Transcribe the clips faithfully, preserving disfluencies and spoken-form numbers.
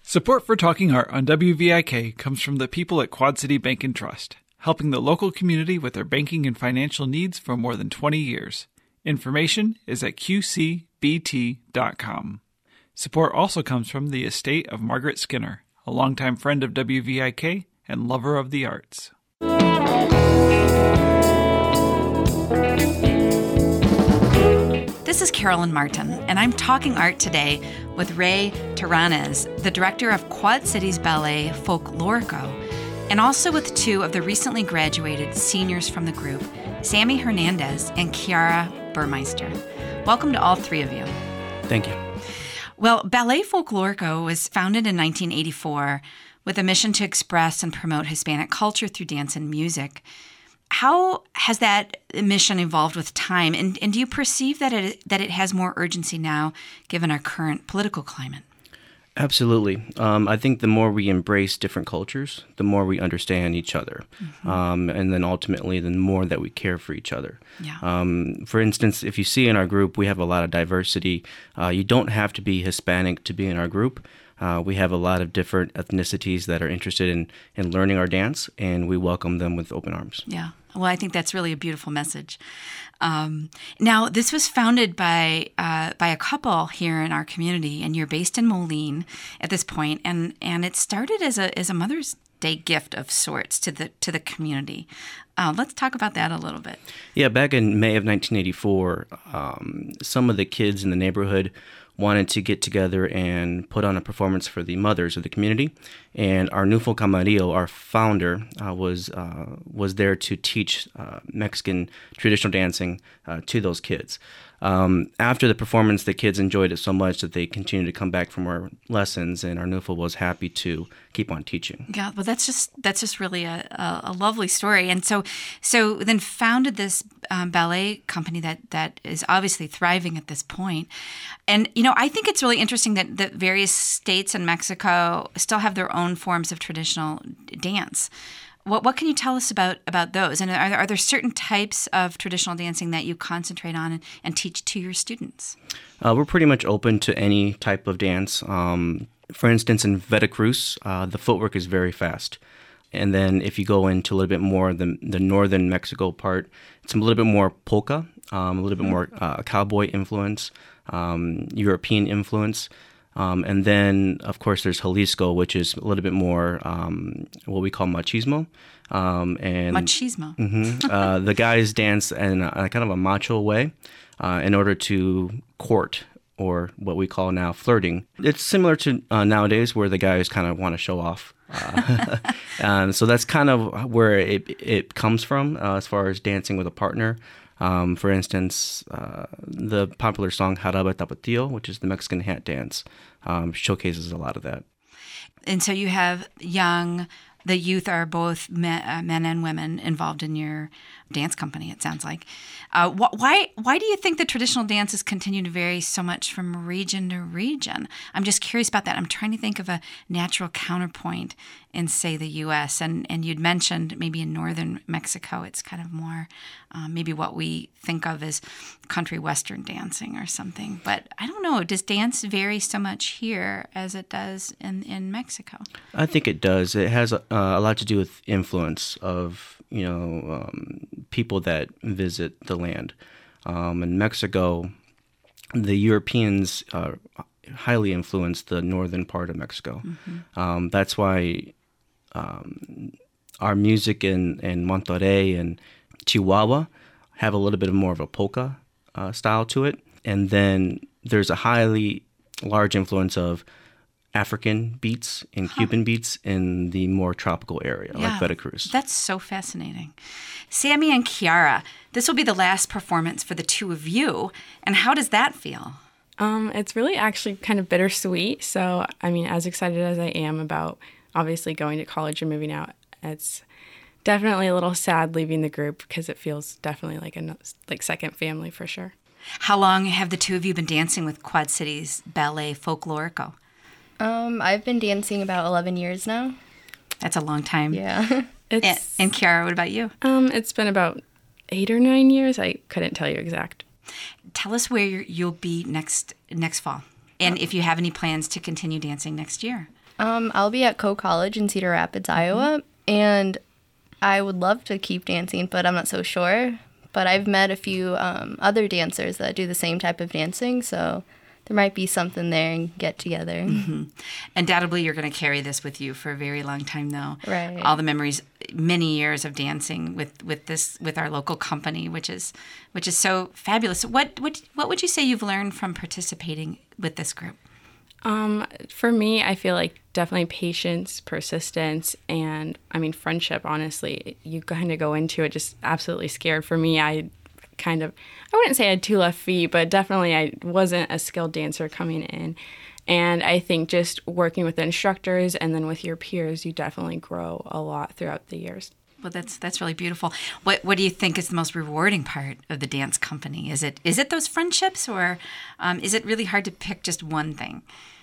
Support for Talking Art on W V I K comes from the people at Quad City Bank and Trust, helping the local community with their banking and financial needs for more than twenty years. Information is at q c b t dot com. Support also comes from the estate of Margaret Skinner, a longtime friend of W V I K and lover of the arts. This is Carolyn Martin, and I'm talking art today with Ray Terranez, the director of Quad Cities Ballet Folklorico, and also with two of the recently graduated seniors from the group, Sammy Hernandez and Kiara Burmeister. Welcome to all three of you. Thank you. Well, Ballet Folklorico was founded in nineteen eighty-four with a mission to express and promote Hispanic culture through dance and music. How has that mission evolved with time, and, and do you perceive that it that it has more urgency now, given our current political climate? Absolutely. Um, I think the more we embrace different cultures, the more we understand each other, mm-hmm. um, and then ultimately, the more that we care for each other. Yeah. Um, for instance, if you see in our group, we have a lot of diversity. Uh, you don't have to be Hispanic to be in our group. Uh, we have a lot of different ethnicities that are interested in, in learning our dance, and we welcome them with open arms. Yeah. Well, I think that's really a beautiful message. Um, now, this was founded by uh, by a couple here in our community, and you're based in Moline at this point, and and it started as a as a Mother's Day gift of sorts to the to the community. Uh, let's talk about that a little bit. Yeah, back in May of nineteen eighty-four, um, some of the kids in the neighborhood wanted to get together and put on a performance for the mothers of the community. And Arnulfo Camarillo, our founder, uh, was uh, was there to teach uh, Mexican traditional dancing uh, to those kids. Um, after the performance, the kids enjoyed it so much that they continued to come back from our lessons, and Arnulfo was happy to keep on teaching. Yeah, well, that's just that's just really a, a, a lovely story. And so, so then founded this um, ballet company that that is obviously thriving at this point. And you know, I think it's really interesting that that various states in Mexico still have their own forms of traditional dance. What what can you tell us about, about those? And are there, are there certain types of traditional dancing that you concentrate on and, and teach to your students? Uh, we're pretty much open to any type of dance. Um, for instance, in Veracruz, uh, the footwork is very fast. And then if you go into a little bit more the the northern Mexico part, it's a little bit more polka, um, a little bit more uh, cowboy influence, um, European influence. Um, and then, of course, there's Jalisco, which is a little bit more um, what we call machismo. Um, and machismo. Mm-hmm, uh, the guys dance in a, a kind of a macho way uh, in order to court, or what we call now flirting. It's similar to uh, nowadays where the guys kind of want to show off. Uh, and so that's kind of where it, it comes from uh, as far as dancing with a partner. Um, for instance, uh, the popular song Jarabe Tapatio, which is the Mexican hat dance, um, showcases a lot of that. And so you have young, the youth are both men, uh, men and women involved in your dance company, it sounds like. Uh, wh- why why do you think that traditional dances continue to vary so much from region to region? I'm just curious about that. I'm trying to think of a natural counterpoint in, say, the U S And, and you'd mentioned maybe in northern Mexico, it's kind of more uh, maybe what we think of as country western dancing or something. But I don't know. Does dance vary so much here as it does in, in Mexico? I think it does. It has a, uh, a lot to do with influence of you know, um, people that visit the land. Um, in Mexico, the Europeans uh, highly influenced the northern part of Mexico. Mm-hmm. Um, that's why um, our music in, in Monterrey and Chihuahua have a little bit of more of a polka uh, style to it. And then there's a highly large influence of African beats and huh. Cuban beats in the more tropical area, yeah, like Veracruz. That's so fascinating. Sammy and Kiara, this will be the last performance for the two of you. And how does that feel? Um, it's really actually kind of bittersweet. So, I mean, as excited as I am about obviously going to college and moving out, it's definitely a little sad leaving the group because it feels definitely like a like second family for sure. How long have the two of you been dancing with Quad Cities Ballet Folklorico? Um, I've been dancing about eleven years now. That's a long time. Yeah. It's, and, and Kiara, what about you? Um, it's been about eight or nine years. I couldn't tell you exact. Tell us where you'll be next next fall, and if you have any plans to continue dancing next year. Um, I'll be at Coe College in Cedar Rapids, Iowa, and I would love to keep dancing, but I'm not so sure. But I've met a few um, other dancers that do the same type of dancing, so there might be something there and get together. Mm-hmm. Undoubtedly, you're going to carry this with you for a very long time, though. Right. All the memories, many years of dancing with, with this with our local company, which is which is so fabulous. What what what would you say you've learned from participating with this group? Um, for me, I feel like definitely patience, persistence, and I mean friendship. Honestly, you kind of go into it just absolutely scared. For me, I kind of I wouldn't say I had two left feet, but definitely I wasn't a skilled dancer coming in. And I think just working with the instructors and then with your peers, you definitely grow a lot throughout the years. Well, that's that's really beautiful. What what do you think is the most rewarding part of the dance company? Is it is it those friendships, or um, is it really hard to pick just one thing?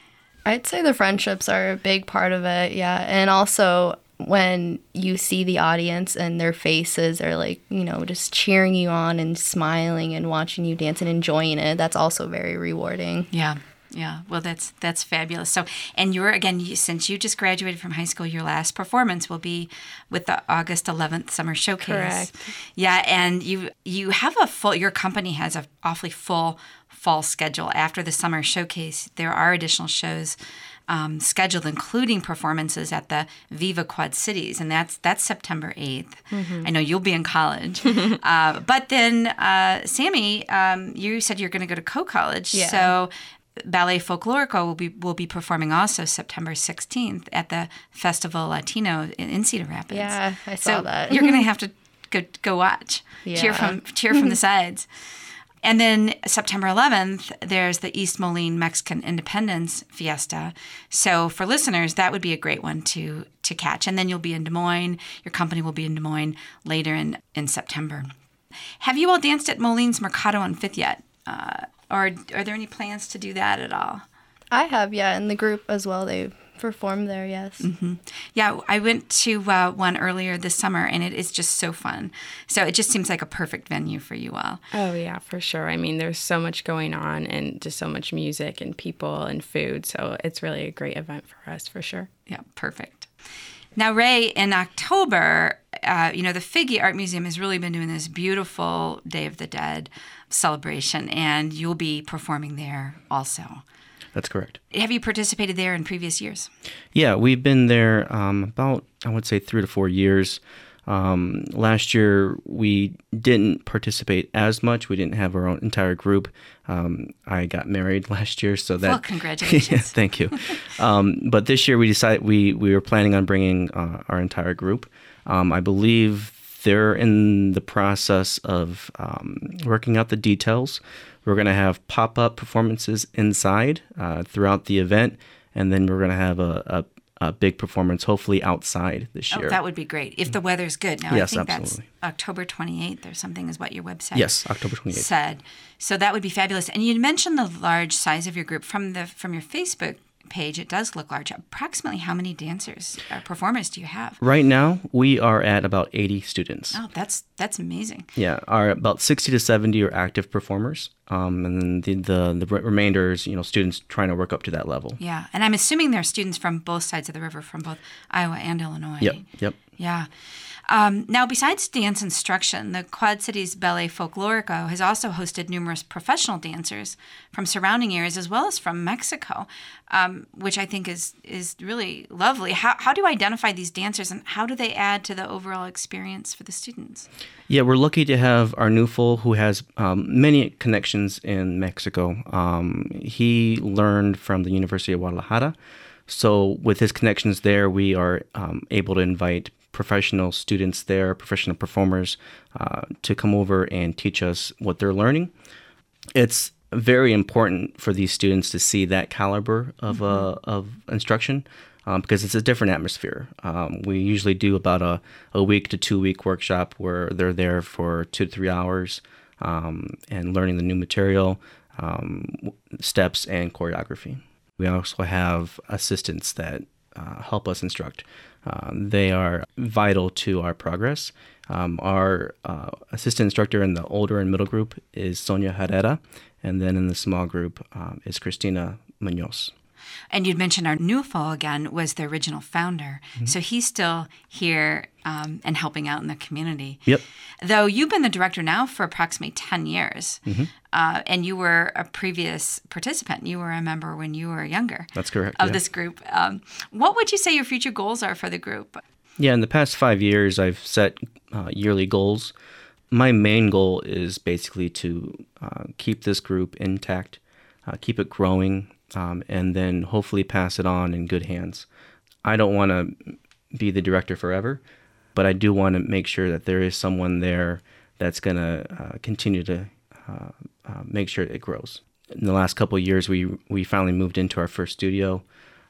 I'd say the friendships are a big part of it, yeah. And also when you see the audience and their faces are like, you know, just cheering you on and smiling and watching you dance and enjoying it, that's also very rewarding. Yeah. Yeah, well, that's that's fabulous. So, and you're again, you, since you just graduated from high school, your last performance will be with the August eleventh Summer Showcase. Correct. Yeah, and you you have a full. Your company has a awfully full fall schedule after the Summer Showcase. There are additional shows um, scheduled, including performances at the Viva Quad Cities, and that's that's September eighth. Mm-hmm. I know you'll be in college, uh, but then uh, Sammy, um, you said you're going to go to Coe College, Yeah. so. Ballet Folklorico will be will be performing also September sixteenth at the Festival Latino in, in Cedar Rapids. Yeah, I saw so that. You're going to have to go go watch, Yeah. cheer from cheer from the sides. And then September eleventh, there's the East Moline Mexican Independence Fiesta. So for listeners, that would be a great one to to catch. And then you'll be in Des Moines. Your company will be in Des Moines later in, in September. Have you all danced at Moline's Mercado on Fifth yet? Uh, or are there any plans to do that at all? I have, yeah, and the group as well. They perform there, yes. Mm-hmm. Yeah, I went to uh, one earlier this summer, and it is just so fun. So it just seems like a perfect venue for you all. Oh, yeah, for sure. I mean, there's so much going on and just so much music and people and food. So it's really a great event for us, for sure. Yeah, perfect. Now, Ray, in October, uh, you know, the Figge Art Museum has really been doing this beautiful Day of the Dead celebration, and you'll be performing there also. That's correct. Have you participated there in previous years? Yeah, we've been there um, about, I would say, three to four years. Um, last year, we didn't participate as much. We didn't have our own entire group. Um, I got married last year, so that. Well, congratulations. Yeah, thank you. um, but this year, we decided we we were planning on bringing uh, our entire group. Um, I believe they're in the process of um, working out the details. We're going to have pop-up performances inside uh, throughout the event, and then we're going to have a, a, a big performance, hopefully outside this year. Oh, that would be great if the weather's good. Now, Yes, I think absolutely. that's October twenty-eighth or something is what your website Yes, October twenty-eighth. said. So that would be fabulous. And you mentioned the large size of your group from the from your Facebook page. It does look large. Approximately how many dancers or performers do you have? Right now, we are at about eighty students. Oh, that's that's amazing. Yeah, are about sixty to seventy are active performers, um, and then the, the the remainder is, you know, students trying to work up to that level. Yeah, and I'm assuming there are students from both sides of the river, from both Iowa and Illinois. Yep, yep. Yeah. Um, now, besides dance instruction, the Quad Cities Ballet Folklorico has also hosted numerous professional dancers from surrounding areas as well as from Mexico, um, which I think is is really lovely. How, how do you identify these dancers, and how do they add to the overall experience for the students? Yeah, we're lucky to have Arnulfo, who has um, many connections in Mexico. Um, he learned from the University of Guadalajara. So with his connections there, we are um, able to invite professional students there, professional performers, uh, to come over and teach us what they're learning. It's very important for these students to see that caliber of mm-hmm. uh, of instruction um, because it's a different atmosphere. Um, we usually do about a, a week to two week workshop where they're there for two to three hours um, and learning the new material, um, steps, and choreography. We also have assistants that uh, help us instruct. Uh, they are vital to our progress. Um, our uh, assistant instructor in the older and middle group is Sonia Herrera, and then in the small group um, is Cristina Munoz. And you'd mentioned Arnulfo again was the original founder. Mm-hmm. So he's still here um, and helping out in the community. Yep. Though you've been the director now for approximately ten years, mm-hmm. uh, and you were a previous participant. You were a member when you were younger. That's correct. Of yeah. this group. Um, what would you say your future goals are for the group? Yeah, in the past five years, I've set uh, yearly goals. My main goal is basically to uh, keep this group intact, uh, keep it growing, um, and then hopefully pass it on in good hands. I don't want to be the director forever, but I do want to make sure that there is someone there that's going to uh, continue to uh, uh, make sure it grows. In the last couple of years, we we finally moved into our first studio.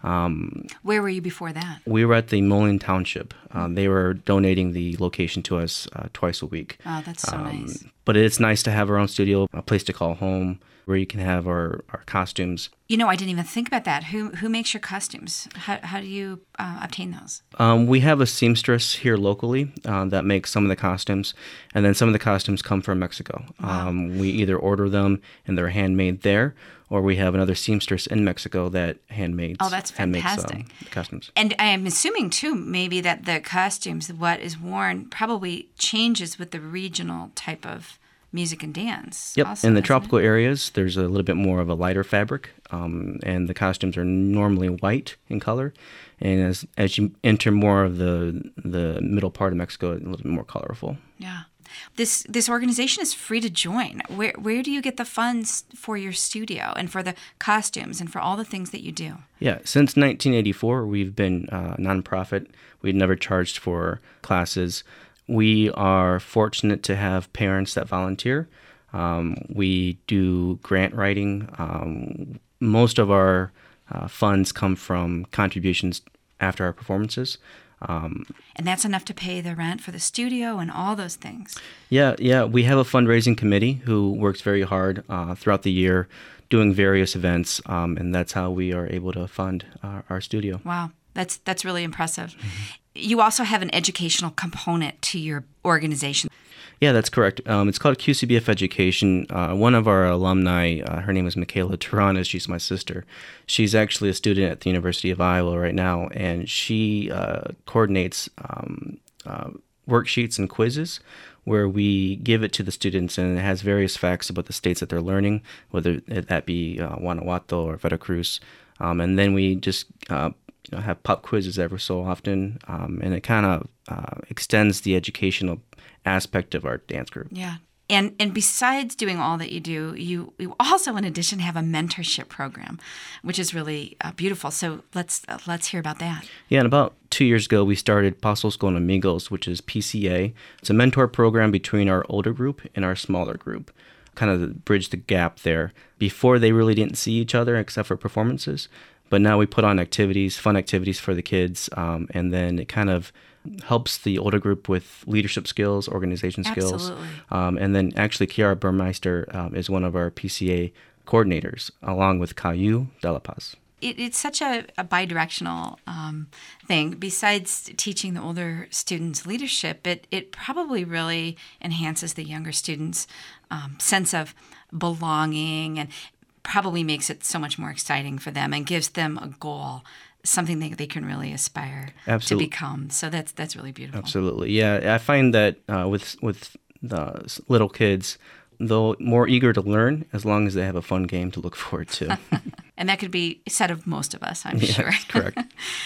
Um, Where were you before that? We were at the Moline Township. Um, they were donating the location to us uh, twice a week. Oh, that's so um, nice. But it's nice to have our own studio, a place to call home, where you can have our, our costumes. You know, I didn't even think about that. Who who makes your costumes? How, how do you uh, obtain those? Um, we have a seamstress here locally uh, that makes some of the costumes, and then some of the costumes come from Mexico. Wow. Um, we either order them and they're handmade there, or we have another seamstress in Mexico that handmades. Oh, that's fantastic. Handmakes, um, costumes. And I am assuming, too, maybe that the costumes, what is worn, probably changes with the regional type of music and dance. Yep. Also, in the isn't tropical it? areas, there's a little bit more of a lighter fabric, um, and the costumes are normally white in color. And as as you enter more of the the middle part of Mexico, it's a little bit more colorful. Yeah. This this organization is free to join. Where where do you get the funds for your studio and for the costumes and for all the things that you do? Yeah, since nineteen eighty-four, we've been a nonprofit. We've never charged for classes. We are fortunate to have parents that volunteer. Um, we do grant writing. Um, most of our uh, funds come from contributions after our performances. Um, and that's enough to pay the rent for the studio and all those things. Yeah, yeah. We have a fundraising committee who works very hard uh, throughout the year doing various events, um, and that's how we are able to fund our, our studio. Wow, that's that's really impressive. Mm-hmm. You also have an educational component to your organization. Yeah, that's correct. Um, it's called Q C B F Education. Uh, one of our alumni, uh, her name is Michaela Taranas. She's my sister. She's actually a student at the University of Iowa right now, and she uh, coordinates um, uh, worksheets and quizzes where we give it to the students, and it has various facts about the states that they're learning, whether that be uh, Guanajuato or Veracruz. Um, and then we just uh, you know, have pop quizzes every so often, um, and it kind of uh, extends the educational aspect of our dance group. Yeah. And and besides doing all that you do, you, you also, in addition, have a mentorship program, which is really uh, beautiful. So let's uh, let's hear about that. Yeah, and about two years ago, we started Pasos con Amigos, which is P C A. It's a mentor program between our older group and our smaller group, kind of bridge the gap there. Before, they really didn't see each other except for performances, but now we put on activities, fun activities for the kids, um, and then it kind of helps the older group with leadership skills, organization skills. Absolutely. Um, and then actually Kiara Burmeister um, is one of our P C A coordinators, along with Caillou de la Paz. It, it's such a, a bi-directional um, thing. Besides teaching the older students leadership, it, it probably really enhances the younger students' um, sense of belonging and probably makes it so much more exciting for them and gives them a goal, something that they can really aspire Absolutely. to become. So that's that's really beautiful. Absolutely. Yeah, I find that uh, with with the little kids, they're more eager to learn as long as they have a fun game to look forward to. And that could be said of most of us, I'm yeah, sure. Correct.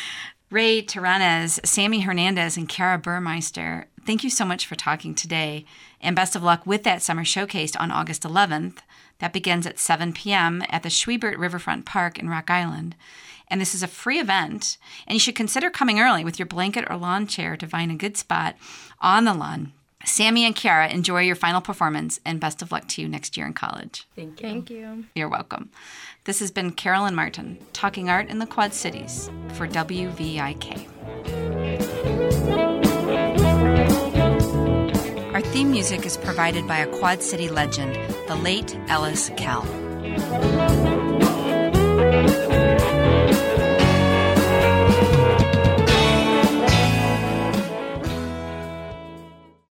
Ray Taranas, Sammy Hernandez, and Kara Burmeister, thank you so much for talking today. And best of luck with that summer showcase on August eleventh. That begins at seven p.m. at the Schwiebert Riverfront Park in Rock Island. And this is a free event, and you should consider coming early with your blanket or lawn chair to find a good spot on the lawn. Sammy and Kiara, enjoy your final performance, and best of luck to you next year in college. Thank you. Thank you. You're welcome. This has been Carolyn Martin, talking art in the Quad Cities for W V I K. Our theme music is provided by a Quad City legend, the late Ellis Kell.